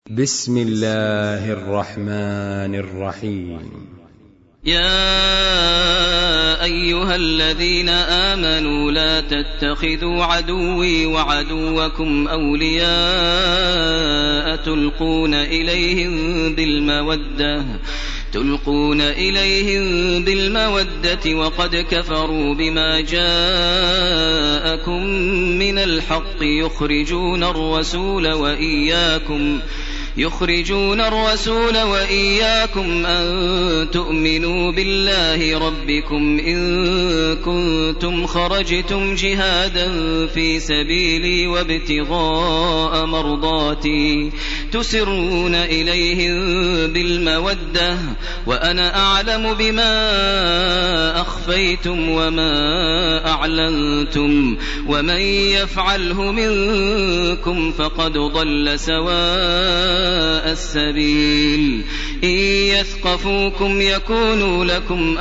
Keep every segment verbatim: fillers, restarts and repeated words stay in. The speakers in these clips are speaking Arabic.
بسم الله الرحمن الرحيم. يا أيها الذين آمنوا لا تتخذوا عدوي وعدوكم أولياء تلقون إليهم بالمودة تلقون إليهم بالمودة وقد كفروا بما جاءكم من الحق يخرجون الرسول وإياكم يخرجون الرسول وإياكم أن تؤمنوا بالله ربكم إن كنتم خرجتم جهادا في سبيلي وابتغاء مرضاتي تسرون إليهم بالمودة وأنا أعلم بما أخفيتم وما أعلنتم ومن يفعله منكم فقد ضل سواء السبيل. إن يثقفوكم يكونوا لكم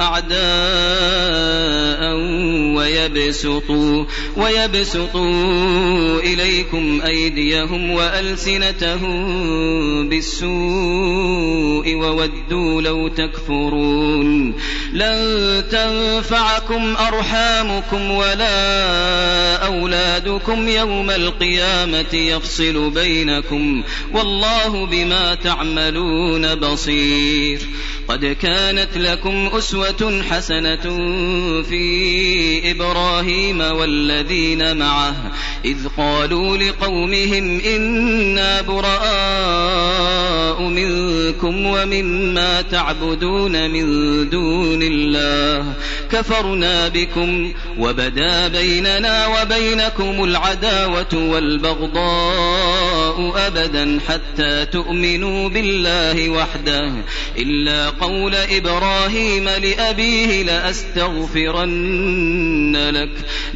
أعداء ويبسطوا, ويبسطوا إليكم أيديهم وألسنتهم بالسوء وودوا لو تكفرون. لن تنفعكم أرحامكم ولا أولادكم يوم القيامة يفصل بينكم والله بما تعملون بصير. قد كانت لكم أسوة حسنة في إبراهيم والذين معه إذ قالوا لقومهم إنا براء منكم ومما تعبدون من دون الله كفرنا بكم وبدا بيننا وبينكم العداوة والبغضاء أبدا حتى تؤمنوا بالله وحده إلا قول إبراهيم لأبيه لأستغفرن لك,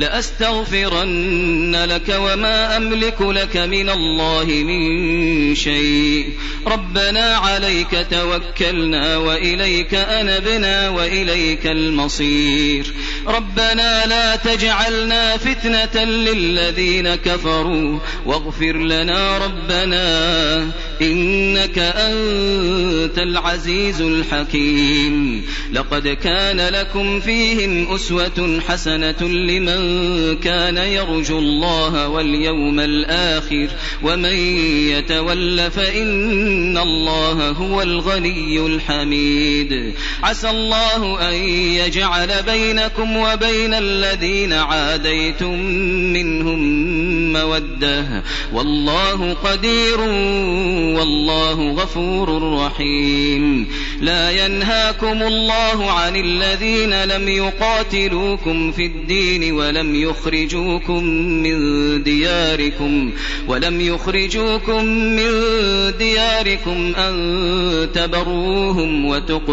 لأستغفرن لك وما أملك لك من الله من شيء. ربنا عليك توكلنا وإليك أنبنا وإليك المصير. ربنا لا تجعلنا فتنة للذين كفروا واغفر لنا ربنا إنك أنت العزيز الحكيم. لقد كان لكم فيهم أسوة حسنة لمن كان يرجو الله واليوم الآخر ومن يتول فإن الله هو الغني الحميد. عسى الله أن يجعل بينكم وبين الذين عاديتم منهم مودة والله قدير والله غفور رحيم. لا ينهاكم الله عن الذين لم يقاتلوكم في الدين ولم يخرجوكم من دياركم ولم يخرجوكم من دياركم أن تبروهم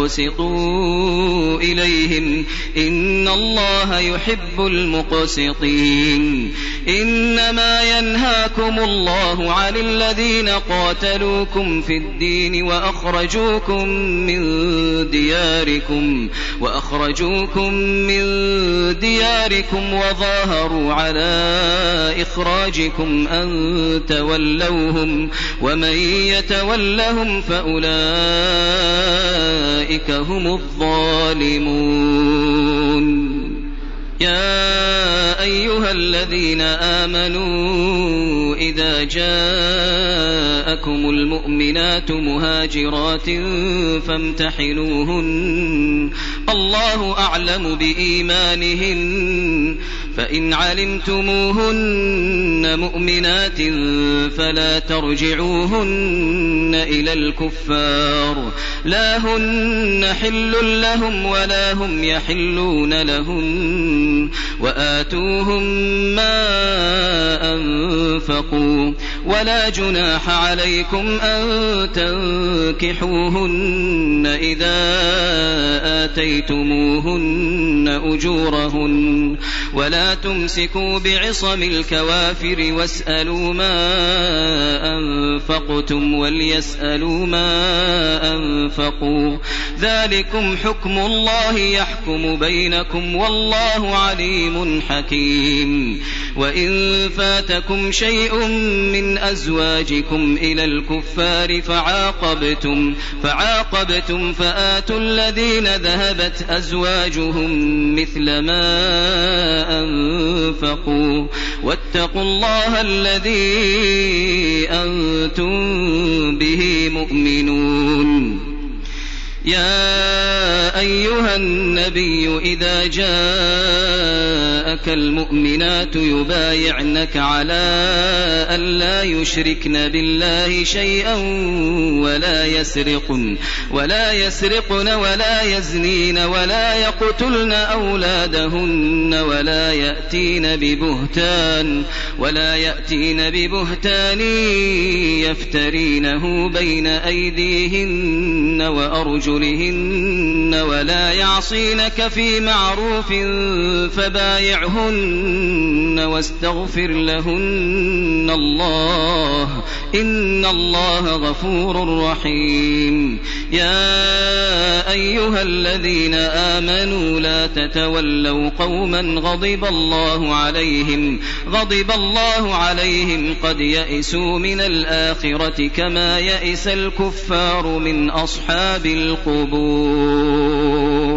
وتقسطوا إليهم إن الله يحب المقسطين. إنما ينهاكم الله عن الذين قاتلوكم في الدين وأخرجوكم من دياركم وأخرجوكم من دياركم وظاهروا على إخراجكم أن تولوهم ومن يتولهم فأولئك هم الظالمون. يا أيها الذين آمنوا إذا جاءكم المؤمنات مهاجرات فامتحنوهن الله أعلم بإيمانهن فإن علمتموهن مؤمنات فلا ترجعوهن إلى الكفار لا هن حل لهم ولا هم يحلون لهم وآتوهم ما أنفقوا ولا جناح عليكم أن تنكحوهن إذا آتيتموهن أجورهن ولا تمسكوا بعصم الكوافر واسألوا ما أنفقتم وليسألوا ما أنفقوا ذلكم حكم الله يحكم بينكم والله عليم حكيم. وإن فاتكم شيء من من أزواجكم إلى الكفار فعاقبتم فعاقبتم فآتوا الذين ذهبت أزواجهم مثل ما أنفقوا واتقوا الله الذي أنتم به مؤمنون. يا أيها النبي إذا جاءك المؤمنات يبايعنك على أن لا يشركن بالله شيئا ولا يسرقن ولا يسرقن ولا يزنين ولا يقتلن أولادهن ولا يأتين ببهتان ولا يأتين ببهتان يفترينه بين أيديهن وأرجلهن ولا يعصينك في معروف فبايعهن واستغفر لهن الله إن الله غفور رحيم. يا أيها الذين آمنوا لا تتولوا قوما غضب الله عليهم غضب الله عليهم قد يئسوا من الآخرة كما يئس الكفار من أصحاب القبور.